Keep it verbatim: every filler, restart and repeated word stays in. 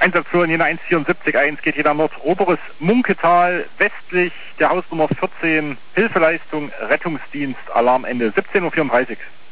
Einsatzführer Jena eins vier sieben eins geht Jena Nord, oberes Munketal, westlich der Hausnummer vierzehn, Hilfeleistung, Rettungsdienst, Alarmende siebzehn Uhr vierunddreißig.